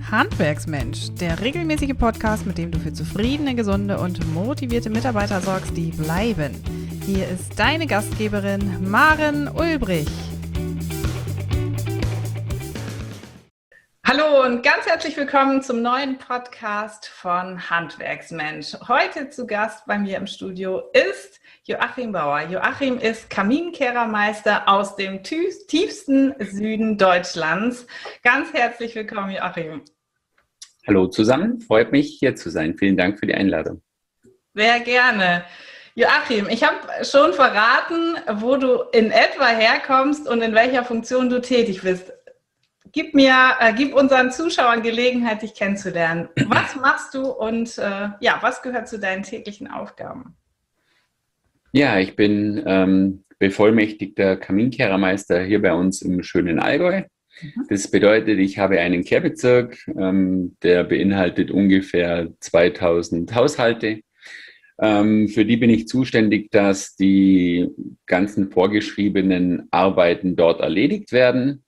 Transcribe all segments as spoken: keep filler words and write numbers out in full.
Handwerksmensch, der regelmäßige Podcast, mit dem du für zufriedene, gesunde und motivierte Mitarbeiter sorgst, die bleiben. Hier ist deine Gastgeberin Maren Ulbrich. Hallo und ganz herzlich willkommen zum neuen Podcast von Handwerksmensch. Heute zu Gast bei mir im Studio ist Joachim Bauer. Joachim ist Kaminkehrermeister aus dem tiefsten Süden Deutschlands. Ganz herzlich willkommen, Joachim. Hallo zusammen, freut mich hier zu sein. Vielen Dank für die Einladung. Sehr gerne. Joachim, ich habe schon verraten, wo du in etwa herkommst und in welcher Funktion du tätig bist. Gib mir, äh, gib unseren Zuschauern Gelegenheit, dich kennenzulernen. Was machst du und äh, ja, was gehört zu deinen täglichen Aufgaben? Ja, ich bin ähm, bevollmächtigter Kaminkehrermeister hier bei uns im schönen Allgäu. Mhm. Das bedeutet, ich habe einen Kehrbezirk, ähm, der beinhaltet ungefähr zweitausend Haushalte. Ähm, für die bin ich zuständig, dass die ganzen vorgeschriebenen Arbeiten dort erledigt werden,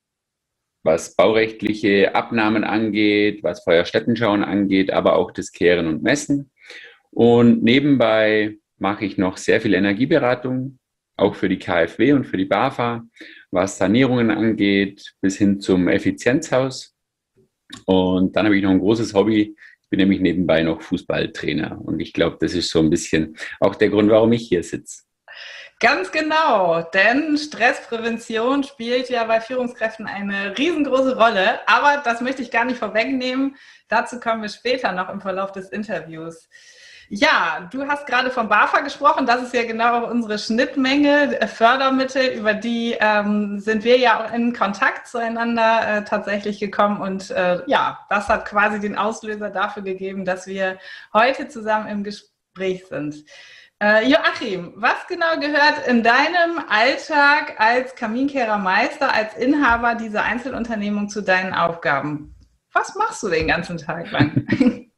was baurechtliche Abnahmen angeht, was Feuerstättenschauen angeht, aber auch das Kehren und Messen. Und nebenbei mache ich noch sehr viel Energieberatung, auch für die KfW und für die BAFA, was Sanierungen angeht, bis hin zum Effizienzhaus. Und dann habe ich noch ein großes Hobby. Ich bin nämlich nebenbei noch Fußballtrainer. Und ich glaube, das ist so ein bisschen auch der Grund, warum ich hier sitze. Ganz genau, denn Stressprävention spielt ja bei Führungskräften eine riesengroße Rolle. Aber das möchte ich gar nicht vorwegnehmen. Dazu kommen wir später noch im Verlauf des Interviews. Ja, du hast gerade von BAFA gesprochen. Das ist ja genau auch unsere Schnittmenge, Fördermittel, über die ähm, sind wir ja auch in Kontakt zueinander äh, tatsächlich gekommen. Und äh, ja, das hat quasi den Auslöser dafür gegeben, dass wir heute zusammen im Gespräch sind. Äh, Joachim, was genau gehört in deinem Alltag als Kaminkehrermeister, als Inhaber dieser Einzelunternehmung zu deinen Aufgaben? Was machst du den ganzen Tag lang?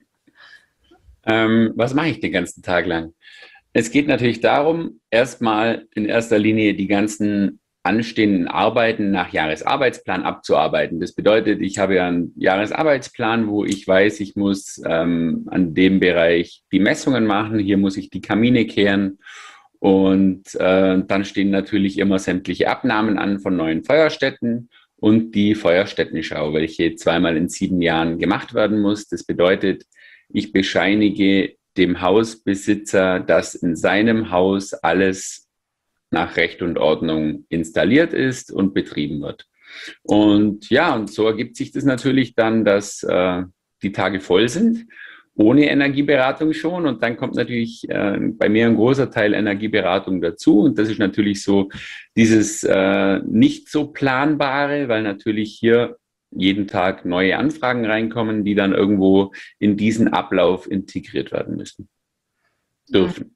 ähm, was mache ich den ganzen Tag lang? Es geht natürlich darum, erstmal in erster Linie die ganzen anstehenden Arbeiten nach Jahresarbeitsplan abzuarbeiten. Das bedeutet, ich habe ja einen Jahresarbeitsplan, wo ich weiß, ich muss ähm, an dem Bereich die Messungen machen, hier muss ich die Kamine kehren und äh, dann stehen natürlich immer sämtliche Abnahmen an von neuen Feuerstätten und die Feuerstättenschau, welche zweimal in sieben Jahren gemacht werden muss. Das bedeutet, ich bescheinige dem Hausbesitzer, dass in seinem Haus alles nach Recht und Ordnung installiert ist und betrieben wird. Und ja, und so ergibt sich das natürlich dann, dass äh, die Tage voll sind, ohne Energieberatung schon. Und dann kommt natürlich äh, bei mir ein großer Teil Energieberatung dazu. Und das ist natürlich so dieses äh, nicht so planbare, weil natürlich hier jeden Tag neue Anfragen reinkommen, die dann irgendwo in diesen Ablauf integriert werden müssen. Dürfen.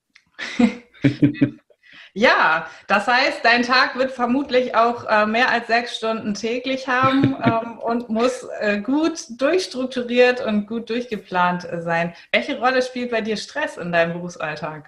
Ja, das heißt, dein Tag wird vermutlich auch äh, mehr als sechs Stunden täglich haben ähm, und muss äh, gut durchstrukturiert und gut durchgeplant äh, sein. Welche Rolle spielt bei dir Stress in deinem Berufsalltag?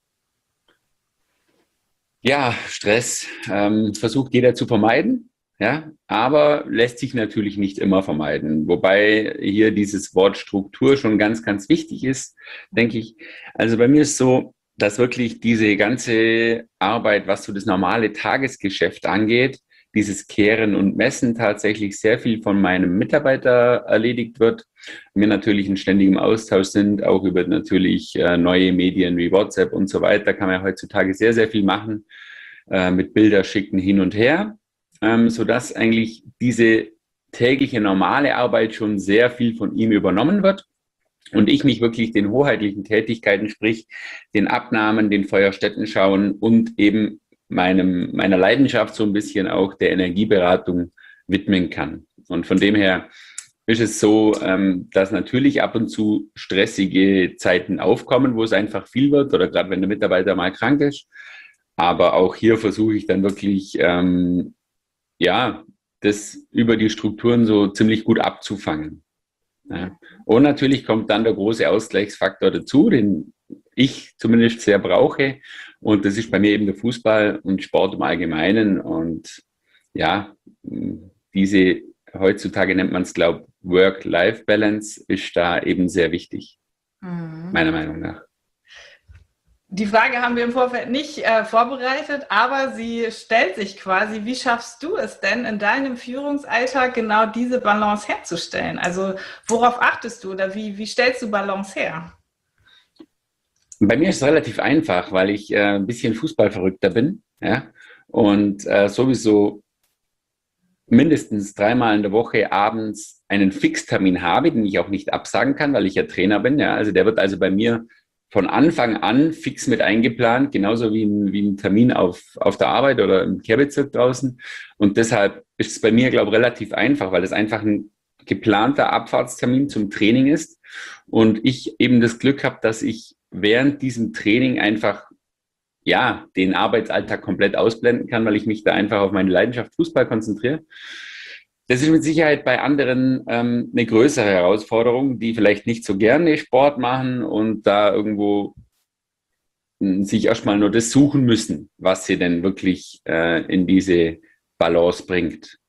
Ja, Stress ähm, versucht jeder zu vermeiden, ja, aber lässt sich natürlich nicht immer vermeiden. Wobei hier dieses Wort Struktur schon ganz, ganz wichtig ist, denke ich. Also bei mir ist so, dass wirklich diese ganze Arbeit, was so das normale Tagesgeschäft angeht, dieses Kehren und Messen tatsächlich sehr viel von meinem Mitarbeiter erledigt wird. Wir natürlich in ständigem Austausch sind, auch über natürlich äh, neue Medien wie WhatsApp und so weiter, kann man ja heutzutage sehr, sehr viel machen, äh, mit Bilder schicken hin und her, ähm, sodass eigentlich diese tägliche normale Arbeit schon sehr viel von ihm übernommen wird. Und ich mich wirklich den hoheitlichen Tätigkeiten, sprich den Abnahmen, den Feuerstättenschauen und eben meinem, meiner Leidenschaft so ein bisschen auch der Energieberatung widmen kann. Und von dem her ist es so, dass natürlich ab und zu stressige Zeiten aufkommen, wo es einfach viel wird oder gerade wenn der Mitarbeiter mal krank ist. Aber auch hier versuche ich dann wirklich, ähm, ja, das über die Strukturen so ziemlich gut abzufangen. Ja. Und natürlich kommt dann der große Ausgleichsfaktor dazu, den ich zumindest sehr brauche. Und das ist bei mir eben der Fußball und Sport im Allgemeinen. Und ja, diese heutzutage nennt man es, glaube ich, Work-Life-Balance ist da eben sehr wichtig, mhm. meiner Meinung nach. Die Frage haben wir im Vorfeld nicht äh, vorbereitet, aber sie stellt sich quasi, wie schaffst du es denn in deinem Führungsalltag genau diese Balance herzustellen? Also worauf achtest du oder wie, wie stellst du Balance her? Bei mir ist es relativ einfach, weil ich äh, ein bisschen Fußballverrückter bin, ja, und äh, sowieso mindestens dreimal in der Woche abends einen Fixtermin habe, den ich auch nicht absagen kann, weil ich ja Trainer bin. Ja. Also der wird also bei mir von Anfang an fix mit eingeplant, genauso wie ein, wie ein Termin auf, auf der Arbeit oder im Kehrbezirk draußen. Und deshalb ist es bei mir, glaube ich, relativ einfach, weil es einfach ein geplanter Abfahrtstermin zum Training ist. Und ich eben das Glück habe, dass ich während diesem Training einfach ja, den Arbeitsalltag komplett ausblenden kann, weil ich mich da einfach auf meine Leidenschaft Fußball konzentriere. Das ist mit Sicherheit bei anderen ähm, eine größere Herausforderung, die vielleicht nicht so gerne Sport machen und da irgendwo äh, sich erstmal nur das suchen müssen, was sie denn wirklich äh, in diese Balance bringt.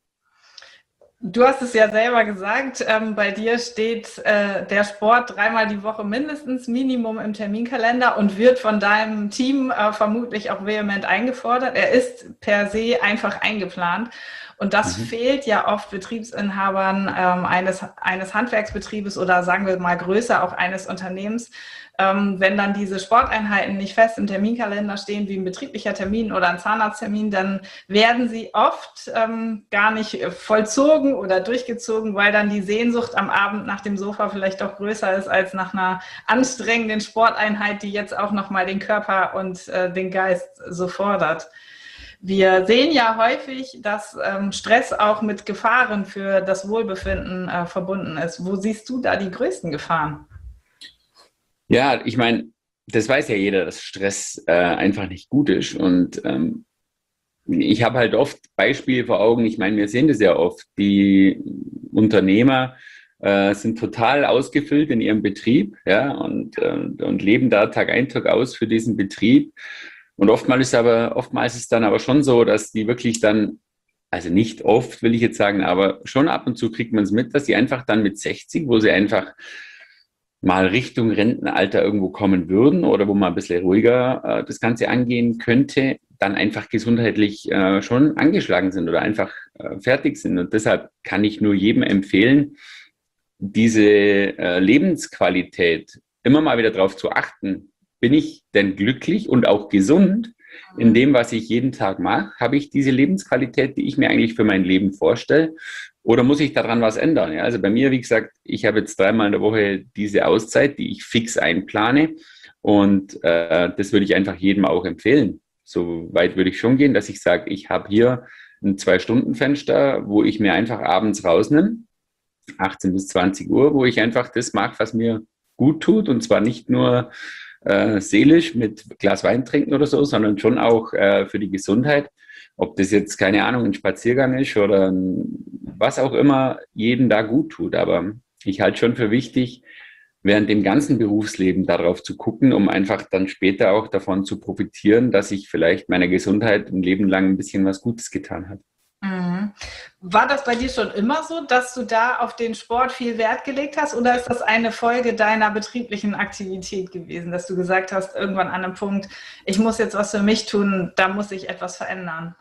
Du hast es ja selber gesagt, ähm, bei dir steht äh, der Sport dreimal die Woche mindestens Minimum im Terminkalender und wird von deinem Team äh, vermutlich auch vehement eingefordert. Er ist per se einfach eingeplant. Und das mhm. fehlt ja oft Betriebsinhabern ähm, eines, eines Handwerksbetriebes oder sagen wir mal größer auch eines Unternehmens. Ähm, wenn dann diese Sporteinheiten nicht fest im Terminkalender stehen, wie ein betrieblicher Termin oder ein Zahnarzttermin, dann werden sie oft ähm, gar nicht vollzogen oder durchgezogen, weil dann die Sehnsucht am Abend nach dem Sofa vielleicht doch größer ist als nach einer anstrengenden Sporteinheit, die jetzt auch nochmal den Körper und äh, den Geist so fordert. Wir sehen ja häufig, dass ähm, Stress auch mit Gefahren für das Wohlbefinden äh, verbunden ist. Wo siehst du da die größten Gefahren? Ja, ich meine, das weiß ja jeder, dass Stress äh, einfach nicht gut ist. Und ähm, ich habe halt oft Beispiele vor Augen. Ich meine, wir sehen das ja oft. Die Unternehmer äh, sind total ausgefüllt in ihrem Betrieb, ja, und, und, und leben da Tag ein, Tag aus für diesen Betrieb. Und oftmals ist aber, oftmals ist es dann aber schon so, dass die wirklich dann, also nicht oft will ich jetzt sagen, aber schon ab und zu kriegt man es mit, dass die einfach dann mit sechzig, wo sie einfach mal Richtung Rentenalter irgendwo kommen würden oder wo man ein bisschen ruhiger äh, das Ganze angehen könnte, dann einfach gesundheitlich äh, schon angeschlagen sind oder einfach äh, fertig sind. Und deshalb kann ich nur jedem empfehlen, diese äh, Lebensqualität immer mal wieder darauf zu achten. Bin ich denn glücklich und auch gesund in dem, was ich jeden Tag mache? Habe ich diese Lebensqualität, die ich mir eigentlich für mein Leben vorstelle? Oder muss ich daran was ändern? Ja, also bei mir, wie gesagt, ich habe jetzt dreimal in der Woche diese Auszeit, die ich fix einplane. Und äh, das würde ich einfach jedem auch empfehlen. So weit würde ich schon gehen, dass ich sage, ich habe hier ein Zwei-Stunden-Fenster, wo ich mir einfach abends rausnehme, achtzehn bis zwanzig Uhr, wo ich einfach das mag, was mir gut tut. Und zwar nicht nur Äh, seelisch mit Glas Wein trinken oder so, sondern schon auch äh, für die Gesundheit. Ob das jetzt, keine Ahnung, ein Spaziergang ist oder ein, was auch immer jedem da gut tut. Aber ich halte schon für wichtig, während dem ganzen Berufsleben darauf zu gucken, um einfach dann später auch davon zu profitieren, dass ich vielleicht meiner Gesundheit ein Leben lang ein bisschen was Gutes getan habe. Mhm. War das bei dir schon immer so, dass du da auf den Sport viel Wert gelegt hast oder ist das eine Folge deiner betrieblichen Aktivität gewesen, dass du gesagt hast, irgendwann an einem Punkt, ich muss jetzt was für mich tun, da muss ich etwas verändern?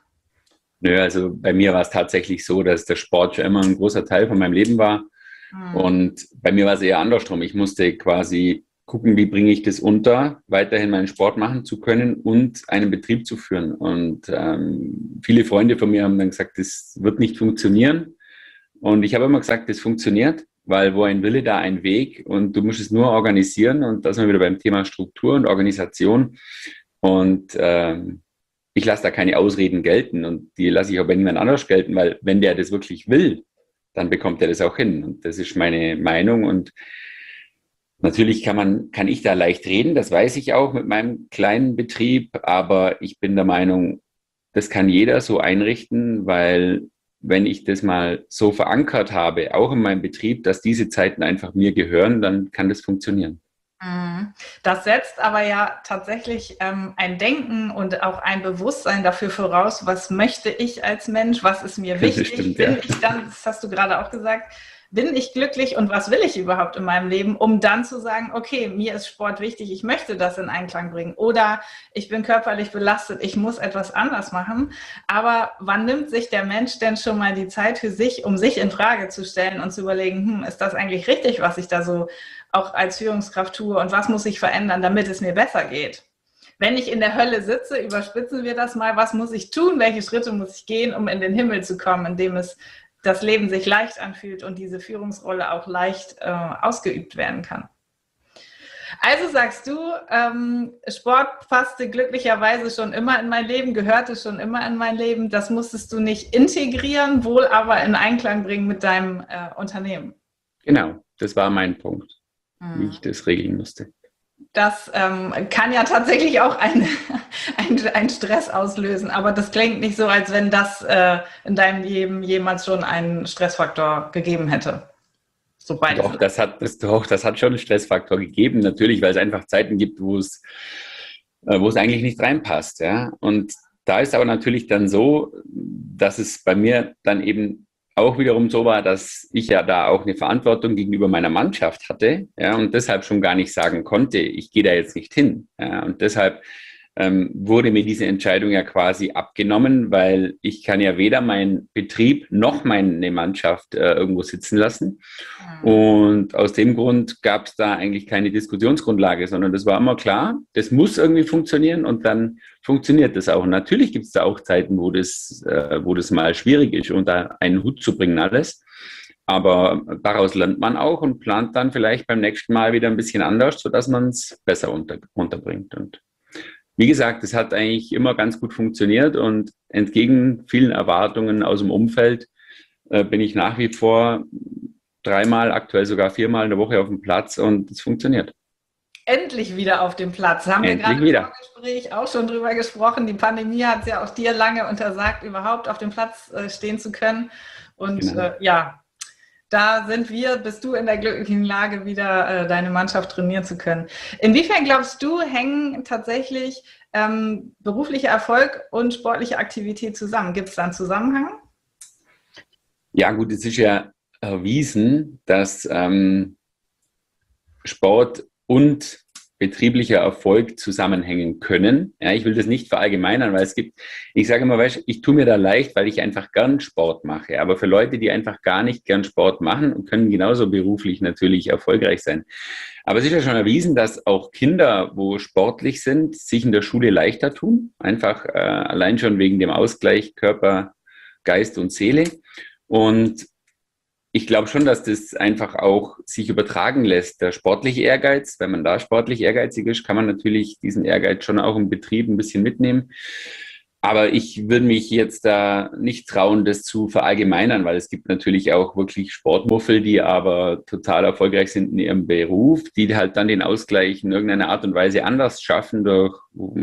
Nö, also bei mir war es tatsächlich so, dass der Sport schon immer ein großer Teil von meinem Leben war. Mhm. Und bei mir war es eher andersrum. Ich musste quasi gucken, wie bringe ich das unter, weiterhin meinen Sport machen zu können und einen Betrieb zu führen. Und ähm, viele Freunde von mir haben dann gesagt, das wird nicht funktionieren. Und ich habe immer gesagt, das funktioniert, weil wo ein Wille, da ein Weg. Und du musst es nur organisieren. Und da sind wir wieder beim Thema Struktur und Organisation. Und ähm, ich lasse da keine Ausreden gelten. Und die lasse ich auch bei niemand anders gelten, weil wenn der das wirklich will, dann bekommt er das auch hin. Und das ist meine Meinung. Und natürlich kann man, kann ich da leicht reden, das weiß ich auch mit meinem kleinen Betrieb, aber ich bin der Meinung, das kann jeder so einrichten, weil wenn ich das mal so verankert habe, auch in meinem Betrieb, dass diese Zeiten einfach mir gehören, dann kann das funktionieren. Mhm. Das setzt aber ja tatsächlich ähm, ein Denken und auch ein Bewusstsein dafür voraus, was möchte ich als Mensch, was ist mir Das wichtig, stimmt, ja. bin ich dann, das hast du gerade auch gesagt, bin ich glücklich und was will ich überhaupt in meinem Leben, um dann zu sagen, okay, mir ist Sport wichtig, ich möchte das in Einklang bringen oder ich bin körperlich belastet, ich muss etwas anders machen. Aber wann nimmt sich der Mensch denn schon mal die Zeit für sich, um sich in Frage zu stellen und zu überlegen, hm, ist das eigentlich richtig, was ich da so auch als Führungskraft tue und was muss ich verändern, damit es mir besser geht? Wenn ich in der Hölle sitze, überspitzen wir das mal, was muss ich tun, welche Schritte muss ich gehen, um in den Himmel zu kommen, indem es das Leben sich leicht anfühlt und diese Führungsrolle auch leicht äh, ausgeübt werden kann. Also sagst du, ähm, Sport passte glücklicherweise schon immer in mein Leben, gehörte schon immer in mein Leben. Das musstest du nicht integrieren, wohl aber in Einklang bringen mit deinem äh, Unternehmen. Genau, das war mein Punkt, Hm. wie ich das regeln musste. Das ähm, kann ja tatsächlich auch einen ein Stress auslösen, aber das klingt nicht so, als wenn das äh, in deinem Leben jemals schon einen Stressfaktor gegeben hätte. So beides. Doch, das hat, das, doch, das hat schon einen Stressfaktor gegeben, natürlich, weil es einfach Zeiten gibt, wo es, äh, wo es eigentlich nicht reinpasst. Ja? Und da ist aber natürlich dann so, dass es bei mir dann eben auch wiederum so war, dass ich ja da auch eine Verantwortung gegenüber meiner Mannschaft hatte, ja, und deshalb schon gar nicht sagen konnte, ich gehe da jetzt nicht hin. Ja, und deshalb ähm, wurde mir diese Entscheidung ja quasi abgenommen, weil ich kann ja weder meinen Betrieb noch meine Mannschaft äh, irgendwo sitzen lassen. Und aus dem Grund gab es da eigentlich keine Diskussionsgrundlage, sondern das war immer klar, das muss irgendwie funktionieren und dann funktioniert das auch. Und natürlich gibt es da auch Zeiten, wo das, äh, wo das mal schwierig ist, unter einen Hut zu bringen alles. Aber daraus lernt man auch und plant dann vielleicht beim nächsten Mal wieder ein bisschen anders, sodass man es besser unter, unterbringt. Und wie gesagt, es hat eigentlich immer ganz gut funktioniert und entgegen vielen Erwartungen aus dem Umfeld äh, bin ich nach wie vor dreimal, aktuell sogar viermal in der Woche auf dem Platz und es funktioniert. Endlich wieder auf dem Platz. Haben Endlich wir gerade wieder. im Vorgespräch auch schon drüber gesprochen. Die Pandemie hat es ja auch dir lange untersagt, überhaupt auf dem Platz äh, stehen zu können. Und Genau. äh, ja, da sind wir, bist du in der glücklichen Lage, wieder äh, deine Mannschaft trainieren zu können. Inwiefern glaubst du, hängen tatsächlich ähm, beruflicher Erfolg und sportliche Aktivität zusammen? Gibt es da einen Zusammenhang? Ja gut, es ist ja erwiesen, dass ähm, Sport und betrieblicher Erfolg zusammenhängen können. Ja, ich will das nicht verallgemeinern, weil es gibt, ich sage immer, weißt, ich tue mir da leicht, weil ich einfach gern Sport mache. Aber für Leute, die einfach gar nicht gern Sport machen, können genauso beruflich natürlich erfolgreich sein. Aber es ist ja schon erwiesen, dass auch Kinder, wo sportlich sind, sich in der Schule leichter tun. Einfach äh, allein schon wegen dem Ausgleich Körper, Geist und Seele. Und ich glaube schon, dass das einfach auch sich übertragen lässt. Der sportliche Ehrgeiz, wenn man da sportlich ehrgeizig ist, kann man natürlich diesen Ehrgeiz schon auch im Betrieb ein bisschen mitnehmen. Aber ich würde mich jetzt da nicht trauen, das zu verallgemeinern, weil es gibt natürlich auch wirklich Sportmuffel, die aber total erfolgreich sind in ihrem Beruf, die halt dann den Ausgleich in irgendeiner Art und Weise anders schaffen durch,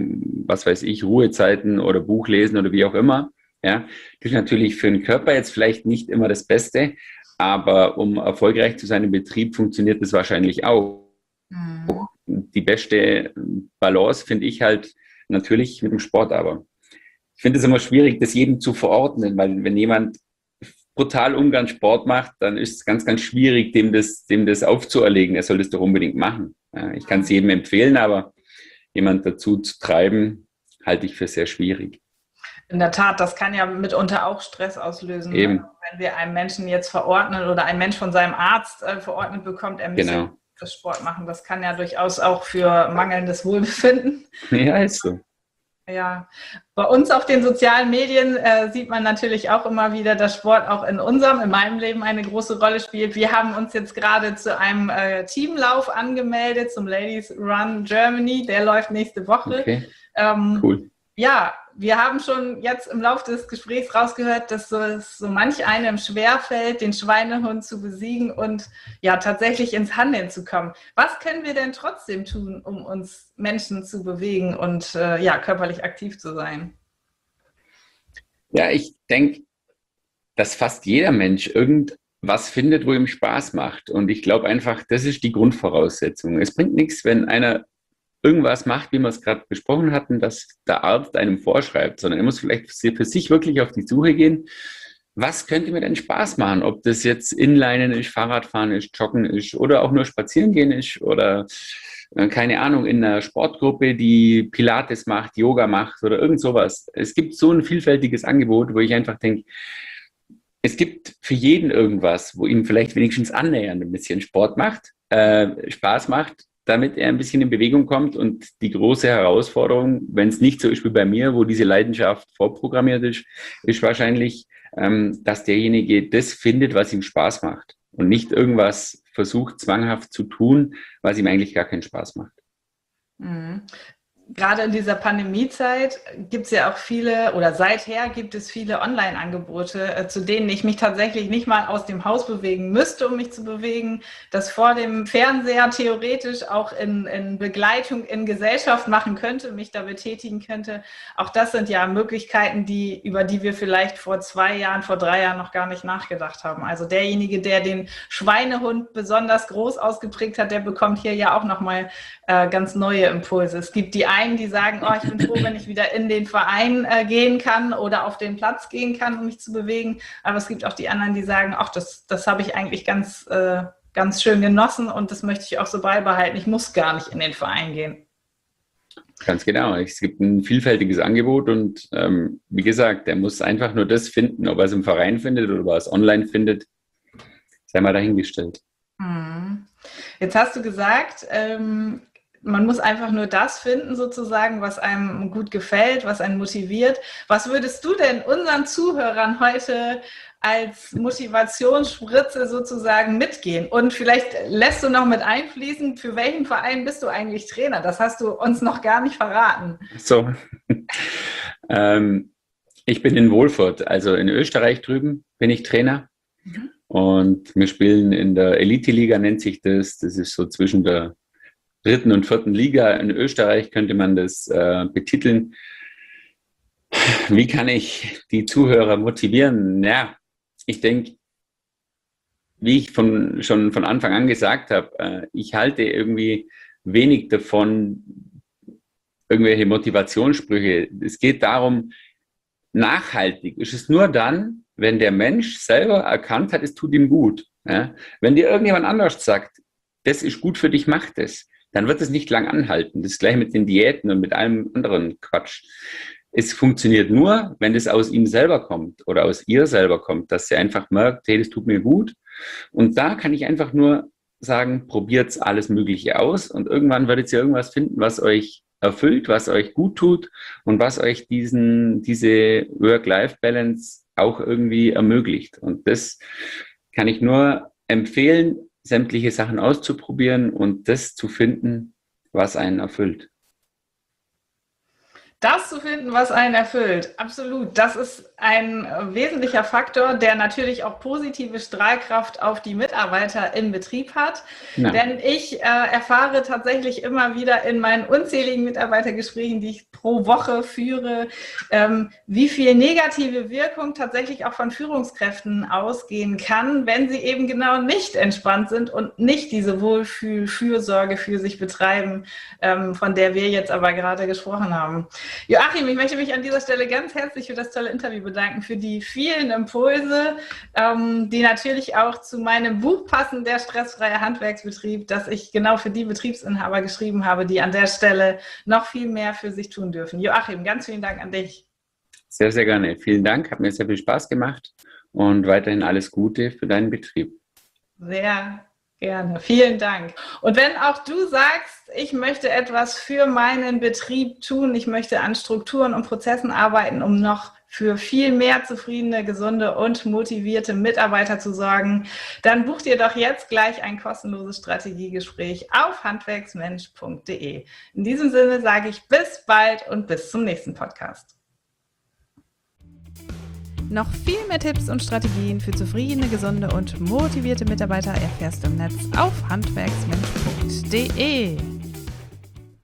was weiß ich, Ruhezeiten oder Buchlesen oder wie auch immer. Ja, das ist natürlich für den Körper jetzt vielleicht nicht immer das Beste, aber um erfolgreich zu sein im Betrieb, funktioniert das wahrscheinlich auch. Mhm. Die beste Balance finde ich halt natürlich mit dem Sport, aber ich finde es immer schwierig, das jedem zu verordnen, weil wenn jemand brutal ungern Sport macht, dann ist es ganz, ganz schwierig, dem das, dem das aufzuerlegen. Er soll das doch unbedingt machen. Ja, ich kann es jedem empfehlen, aber jemand dazu zu treiben, halte ich für sehr schwierig. In der Tat, das kann ja mitunter auch Stress auslösen. Eben. Wenn wir einem Menschen jetzt verordnen oder ein Mensch von seinem Arzt äh, verordnet bekommt, er müsse genau. das Sport machen. Das kann ja durchaus auch für mangelndes Wohlbefinden. Ja, ist so. Ja, bei uns auf den sozialen Medien äh, sieht man natürlich auch immer wieder, dass Sport auch in unserem, in meinem Leben eine große Rolle spielt. Wir haben uns jetzt gerade zu einem äh, Teamlauf angemeldet, zum Ladies Run Germany. Der läuft nächste Woche. Okay. Ähm, cool. Ja, wir haben schon jetzt im Laufe des Gesprächs rausgehört, dass so, es so manch einem schwerfällt, den Schweinehund zu besiegen und ja tatsächlich ins Handeln zu kommen. Was können wir denn trotzdem tun, um uns Menschen zu bewegen und äh, ja körperlich aktiv zu sein? Ja, ich denke, dass fast jeder Mensch irgend was findet, wo ihm Spaß macht. Und ich glaube einfach, das ist die Grundvoraussetzung. Es bringt nichts, wenn einer irgendwas macht, wie wir es gerade besprochen hatten, dass der Arzt einem vorschreibt, sondern er muss vielleicht für sich wirklich auf die Suche gehen, was könnte mir denn Spaß machen? Ob das jetzt Inlinen ist, Fahrradfahren ist, Joggen ist oder auch nur spazieren gehen ist oder äh, keine Ahnung, in einer Sportgruppe, die Pilates macht, Yoga macht oder irgend sowas. Es gibt so ein vielfältiges Angebot, wo ich einfach denke, es gibt für jeden irgendwas, wo ihm vielleicht wenigstens annähernd ein bisschen Sport macht, äh, Spaß macht, damit er ein bisschen in Bewegung kommt. Und die große Herausforderung, wenn es nicht so ist wie bei mir, wo diese Leidenschaft vorprogrammiert ist, ist wahrscheinlich, ähm, dass derjenige das findet, was ihm Spaß macht und nicht irgendwas versucht, zwanghaft zu tun, was ihm eigentlich gar keinen Spaß macht. Mhm. Gerade in dieser Pandemiezeit gibt es ja auch viele, oder seither gibt es viele Online-Angebote, äh, zu denen ich mich tatsächlich nicht mal aus dem Haus bewegen müsste, um mich zu bewegen, das vor dem Fernseher theoretisch auch in, in Begleitung in Gesellschaft machen könnte, mich da betätigen könnte. Auch das sind ja Möglichkeiten, die, über die wir vielleicht vor zwei Jahren, vor drei Jahren noch gar nicht nachgedacht haben. Also derjenige, der den Schweinehund besonders groß ausgeprägt hat, der bekommt hier ja auch nochmal äh, ganz neue Impulse. Es gibt die einen, die sagen, oh, ich bin froh, wenn ich wieder in den Verein äh, gehen kann oder auf den Platz gehen kann, um mich zu bewegen. Aber es gibt auch die anderen, die sagen, ach, das, das habe ich eigentlich ganz, äh, ganz schön genossen und das möchte ich auch so beibehalten. Ich muss gar nicht in den Verein gehen. Ganz genau. Es gibt ein vielfältiges Angebot und ähm, wie gesagt, der muss einfach nur das finden, ob er es im Verein findet oder ob er es online findet, sei mal dahingestellt. Hm. Jetzt hast du gesagt, ähm, man muss einfach nur das finden, sozusagen, was einem gut gefällt, was einen motiviert. Was würdest du denn unseren Zuhörern heute als Motivationsspritze sozusagen mitgehen? Und vielleicht lässt du noch mit einfließen, für welchen Verein bist du eigentlich Trainer? Das hast du uns noch gar nicht verraten. So, ähm, ich bin in Wolfurt, also in Österreich drüben bin ich Trainer. Mhm. Und wir spielen in der Elite-Liga, nennt sich das. Das ist so zwischen der dritten und vierten Liga. In Österreich könnte man das äh, betiteln. Wie kann ich die Zuhörer motivieren? Ja, ich denke, wie ich von, schon von Anfang an gesagt habe, äh, ich halte irgendwie wenig davon, irgendwelche Motivationssprüche. Es geht darum, nachhaltig ist es nur dann, wenn der Mensch selber erkannt hat, es tut ihm gut. Ja? Wenn dir irgendjemand anders sagt, das ist gut für dich, mach das, dann wird es nicht lang anhalten. Das ist gleich mit den Diäten und mit allem anderen Quatsch. Es funktioniert nur, wenn das aus ihm selber kommt oder aus ihr selber kommt, dass sie einfach merkt, hey, das tut mir gut. Und da kann ich einfach nur sagen, probiert alles Mögliche aus und irgendwann werdet ihr irgendwas finden, was euch erfüllt, was euch gut tut und was euch diesen, diese Work-Life-Balance auch irgendwie ermöglicht. Und das kann ich nur empfehlen, sämtliche Sachen auszuprobieren und das zu finden, was einen erfüllt. Das zu finden, was einen erfüllt, absolut. Das ist ein wesentlicher Faktor, der natürlich auch positive Strahlkraft auf die Mitarbeiter im Betrieb hat. Ja. Denn ich äh, erfahre tatsächlich immer wieder in meinen unzähligen Mitarbeitergesprächen, die ich pro Woche führe, ähm, wie viel negative Wirkung tatsächlich auch von Führungskräften ausgehen kann, wenn sie eben genau nicht entspannt sind und nicht diese Wohlfühl-Fürsorge für sich betreiben, ähm, von der wir jetzt aber gerade gesprochen haben. Joachim, ich möchte mich an dieser Stelle ganz herzlich für das tolle Interview bedanken, für die vielen Impulse, ähm, die natürlich auch zu meinem Buch passen, Der stressfreie Handwerksbetrieb, das ich genau für die Betriebsinhaber geschrieben habe, die an der Stelle noch viel mehr für sich tun dürfen. Joachim, ganz vielen Dank an dich. Sehr, sehr gerne. Vielen Dank, hat mir sehr viel Spaß gemacht und weiterhin alles Gute für deinen Betrieb. Sehr gerne, vielen Dank. Und wenn auch du sagst, ich möchte etwas für meinen Betrieb tun, ich möchte an Strukturen und Prozessen arbeiten, um noch für viel mehr zufriedene, gesunde und motivierte Mitarbeiter zu sorgen, dann buch dir doch jetzt gleich ein kostenloses Strategiegespräch auf handwerksmensch punkt de. In diesem Sinne sage ich bis bald und bis zum nächsten Podcast. Noch viel mehr Tipps und Strategien für zufriedene, gesunde und motivierte Mitarbeiter erfährst du im Netz auf handwerksmensch punkt de.